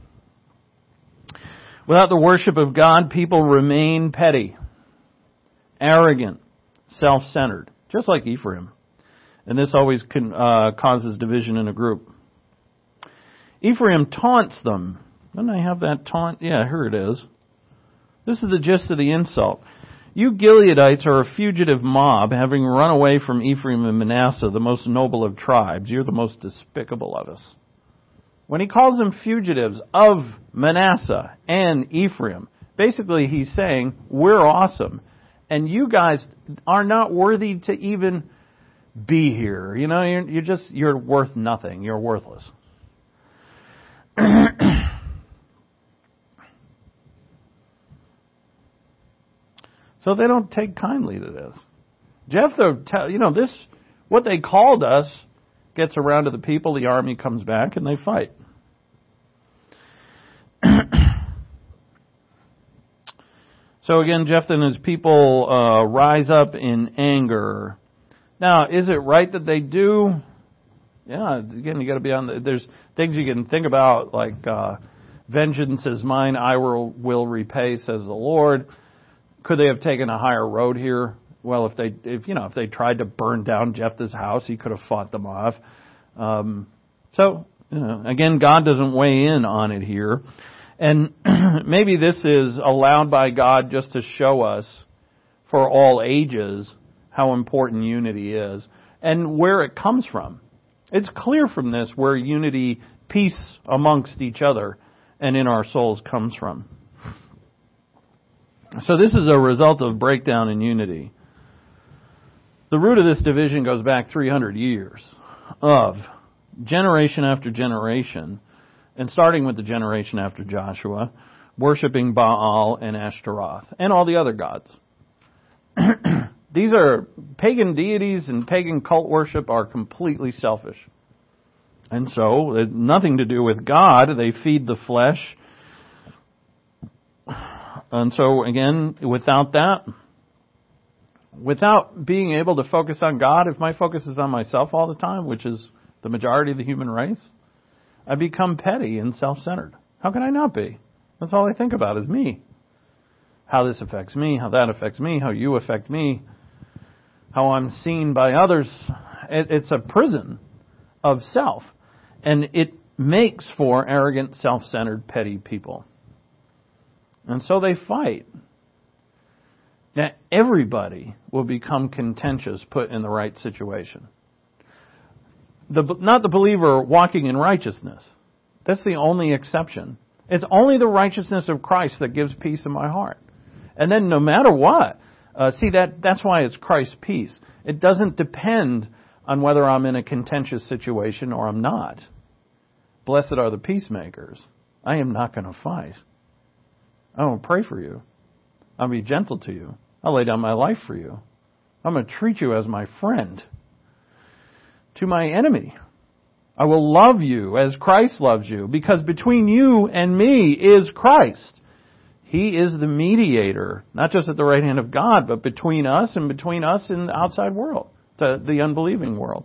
Without the worship of God, people remain petty, arrogant, self-centered, just like Ephraim. And this always can, uh, causes division in a group. Ephraim taunts them. Didn't I have that taunt? Yeah, here it is. This is the gist of the insult. You Gileadites are a fugitive mob, having run away from Ephraim and Manasseh, the most noble of tribes. You're the most despicable of us. When he calls them fugitives of Manasseh and Ephraim, basically he's saying, we're awesome. And you guys are not worthy to even be here. You know, you're, you're just, you're worth nothing. You're worthless. So they don't take kindly to this. Jephthah, you know, this, what they called us gets around to the people, the army comes back, and they fight. So again, Jephthah and his people uh, rise up in anger. Now, is it right that they do? Yeah, again, you got to be on the, there's things you can think about, like, uh, vengeance is mine, I will, will repay, says the Lord. Could they have taken a higher road here? Well, if they, if you know, if they tried to burn down Jephthah's house, he could have fought them off. Um, so, you know, again, God doesn't weigh in on it here. And maybe this is allowed by God just to show us, for all ages, how important unity is and where it comes from. It's clear from this where unity, peace amongst each other and in our souls comes from. So this is a result of breakdown in unity. The root of this division goes back three hundred years of generation after generation, and starting with the generation after Joshua, worshiping Baal and Ashtaroth and all the other gods. These are pagan deities, and pagan cult worship are completely selfish. And so, it's nothing to do with God. They feed the flesh. And so, again, without that, without being able to focus on God, if my focus is on myself all the time, which is the majority of the human race, I become petty and self-centered. How can I not be? That's all I think about is me. How this affects me, how that affects me, how you affect me, how I'm seen by others. It, it's a prison of self. And it makes for arrogant, self-centered, petty people. And so they fight. Now, everybody will become contentious put in the right situation. The, not the believer walking in righteousness. That's the only exception. It's only the righteousness of Christ that gives peace in my heart. And then no matter what, uh, see, that that's why it's Christ's peace. It doesn't depend on whether I'm in a contentious situation or I'm not. Blessed are the peacemakers. I am not going to fight. I will pray for you. I'll be gentle to you. I'll lay down my life for you. I'm going to treat you as my friend. To my enemy, I will love you as Christ loves you, because between you and me is Christ. He is the mediator, not just at the right hand of God, but between us and between us and the outside world, the, the unbelieving world.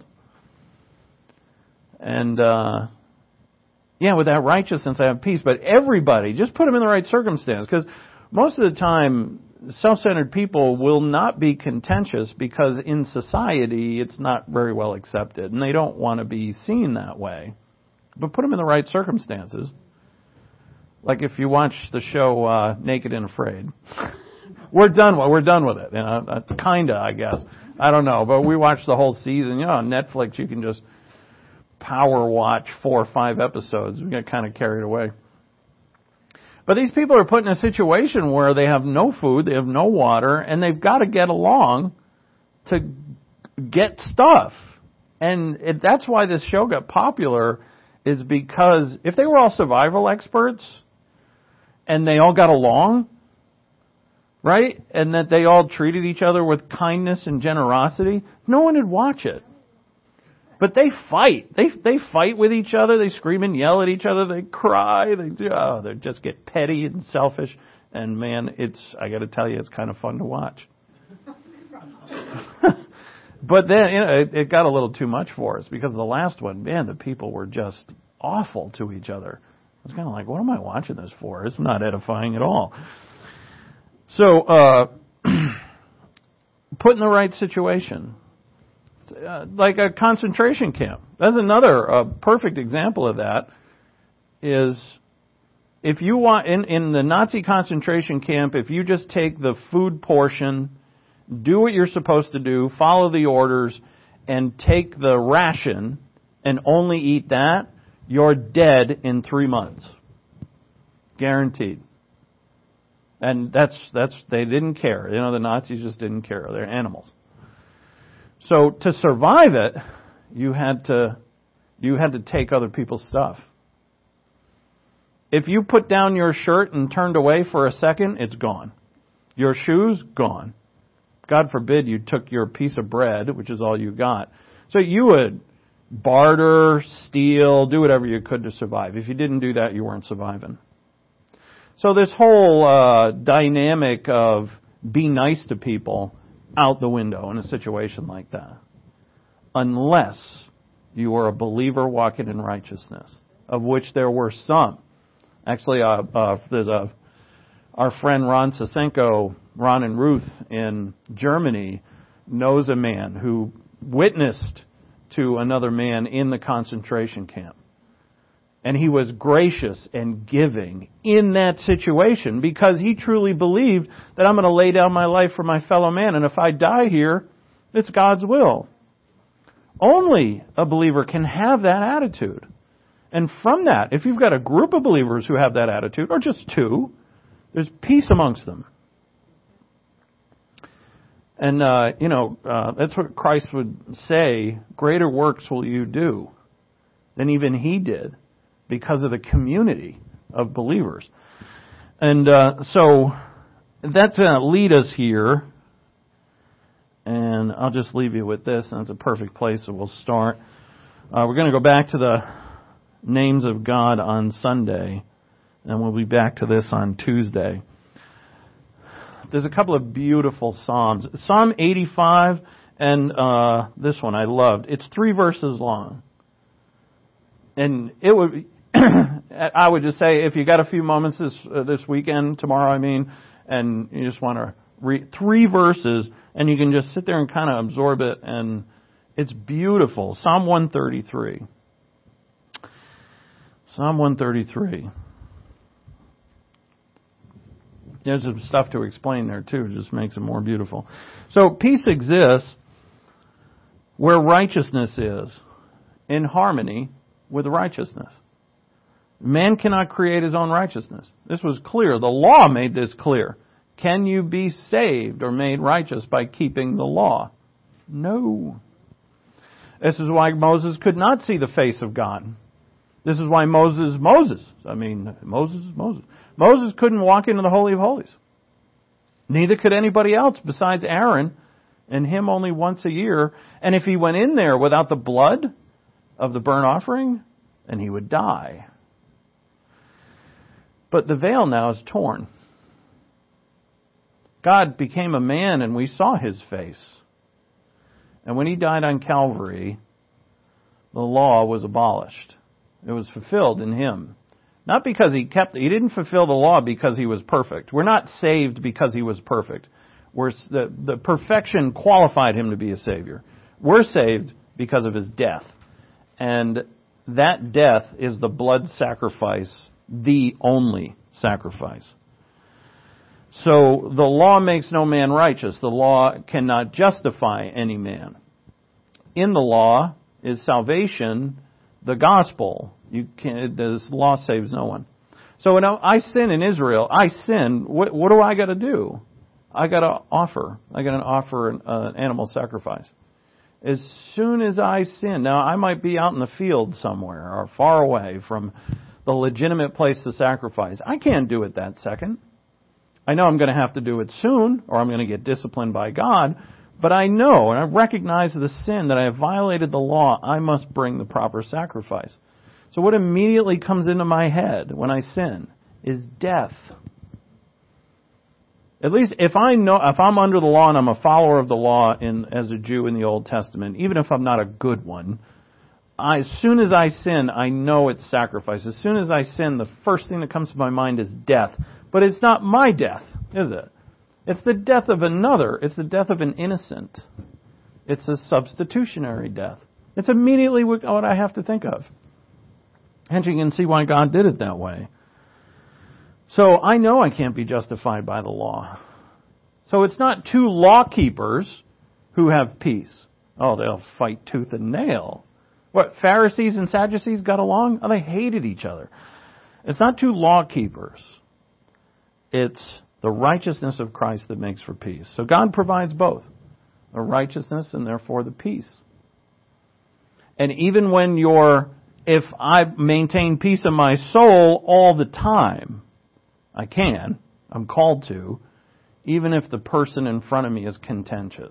And, uh, yeah, with that righteousness I have peace. But everybody, just put them in the right circumstance, because most of the time, self-centered people will not be contentious because in society it's not very well accepted, and they don't want to be seen that way. But put them in the right circumstances. Like if you watch the show uh, Naked and Afraid, we're done. We're done with it. You know, kinda, I guess. I don't know, but we watched the whole season. You know, on Netflix you can just power watch four or five episodes. We got kind of carried away. But these people are put in a situation where they have no food, they have no water, and they've got to get along to get stuff. And it, that's why this show got popular, is because if they were all survival experts and they all got along, right, and that they all treated each other with kindness and generosity, no one would watch it. But they fight. They they fight with each other. They scream and yell at each other. They cry. They oh, they just get petty and selfish. And man, it's I got to tell you, it's kind of fun to watch. But then you know, it, it got a little too much for us, because the last one, man, the people were just awful to each other. I was kind of like, what am I watching this for? It's not edifying at all. So, uh, put in the right situation. Uh, like a concentration camp. That's another uh, perfect example of that. Is if you want in, in the Nazi concentration camp, if you just take the food portion, do what you're supposed to do, follow the orders, and take the ration and only eat that, you're dead in three months, guaranteed. And that's that's they didn't care. You know, the Nazis just didn't care. They're animals. So to survive it, you had to you had to take other people's stuff. If you put down your shirt and turned away for a second, it's gone. Your shoes, gone. God forbid you took your piece of bread, which is all you got. So you would barter, steal, do whatever you could to survive. If you didn't do that, you weren't surviving. So this whole uh, dynamic of be nice to people, out the window in a situation like that. Unless you were a believer walking in righteousness, of which there were some. Actually, uh, uh, there's a our friend Ron Sasenko, Ron and Ruth in Germany, knows a man who witnessed to another man in the concentration camp. And he was gracious and giving in that situation because he truly believed that I'm going to lay down my life for my fellow man, and if I die here, it's God's will. Only a believer can have that attitude. And from that, if you've got a group of believers who have that attitude, or just two, there's peace amongst them. And, uh, you know, uh, that's what Christ would say, greater works will you do than even he did, because of the community of believers. And uh, so that's going to lead us here. And I'll just leave you with this, and it's a perfect place that we'll start. Uh, we're going to go back to the names of God on Sunday, and we'll be back to this on Tuesday. There's a couple of beautiful Psalms. Psalm eighty-five and uh, this one I loved. It's three verses long. And it would, I would just say, if you got a few moments this uh, this weekend, tomorrow I mean, and you just want to read three verses, and you can just sit there and kind of absorb it, and it's beautiful. Psalm one thirty-three. Psalm one thirty-three. There's some stuff to explain there too. It just makes it more beautiful. So peace exists where righteousness is, in harmony with righteousness. Man cannot create his own righteousness. This was clear. The law made this clear. Can you be saved or made righteous by keeping the law? No. This is why Moses could not see the face of God. This is why Moses, Moses, I mean, Moses, Moses. Moses couldn't walk into the Holy of Holies. Neither could anybody else besides Aaron, and him only once a year. And if he went in there without the blood of the burnt offering, and he would die. But the veil now is torn. God became a man and we saw his face. And when he died on Calvary, the law was abolished. It was fulfilled in him. Not because he kept, he didn't fulfill the law because he was perfect. We're not saved because he was perfect. We're, the, the perfection qualified him to be a Savior. We're saved because of his death. And that death is the blood sacrifice, the only sacrifice. So the law makes no man righteous. The law cannot justify any man. In the law is salvation the gospel. You can't, this law saves no one. So when I sin in Israel, I sin, what, what do I got to do? I got to offer. I got to offer an, uh, an animal sacrifice. As soon as I sin, now I might be out in the field somewhere or far away from the legitimate place to sacrifice. I can't do it that second. I know I'm going to have to do it soon, or I'm going to get disciplined by God, but I know and I recognize the sin that I have violated the law. I must bring the proper sacrifice. So what immediately comes into my head when I sin is death. At least if I know, if I'm under the law and I'm a follower of the law in, as a Jew in the Old Testament, even if I'm not a good one, I, as soon as I sin, I know it's sacrifice. As soon as I sin, the first thing that comes to my mind is death. But it's not my death, is it? It's the death of another. It's the death of an innocent. It's a substitutionary death. It's immediately what I have to think of. And you can see why God did it that way. So I know I can't be justified by the law. So it's not two law keepers who have peace. Oh, they'll fight tooth and nail. What, Pharisees and Sadducees got along? Oh, they hated each other. It's not two law keepers. It's the righteousness of Christ that makes for peace. So God provides both. The righteousness and therefore the peace. And even when you're, if I maintain peace in my soul all the time, I can, I'm called to, even if the person in front of me is contentious.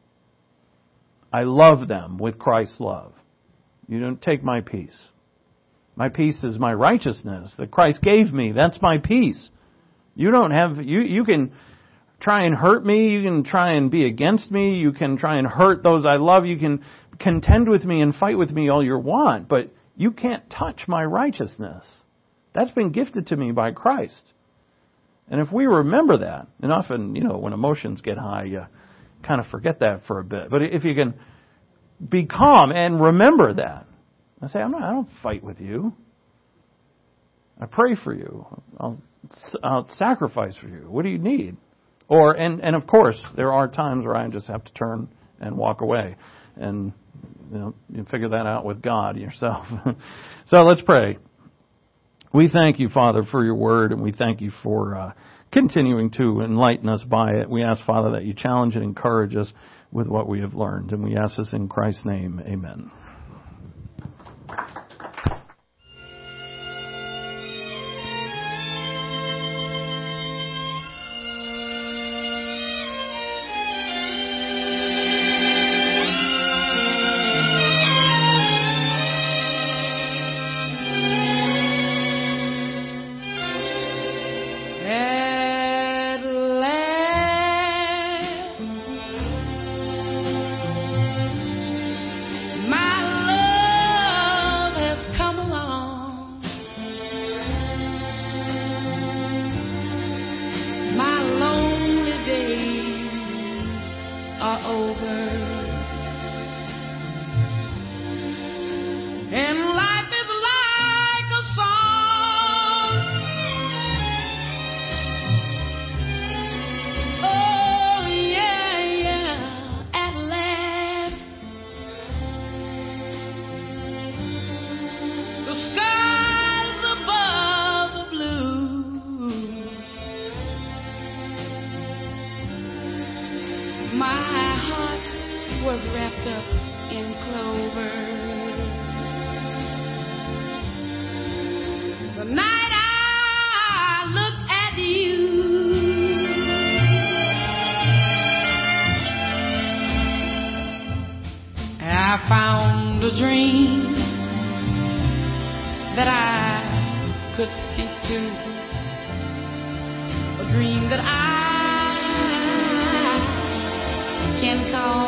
I love them with Christ's love. You don't take my peace. My peace is my righteousness that Christ gave me. That's my peace. You don't have, you, you can try and hurt me. You can try and be against me. You can try and hurt those I love. You can contend with me and fight with me all you want, but you can't touch my righteousness. That's been gifted to me by Christ. And if we remember that, and often, you know, when emotions get high, you kind of forget that for a bit. But if you can be calm and remember that, I say, I'm not, I don't fight with you. I pray for you. I'll, I'll sacrifice for you. What do you need? Or, and, and of course, there are times where I just have to turn and walk away. And, you know, you figure that out with God yourself. So let's pray. We thank you, Father, for your word, and we thank you for uh, continuing to enlighten us by it. We ask, Father, that you challenge and encourage us with what we have learned. And we ask this in Christ's name. Amen. Can call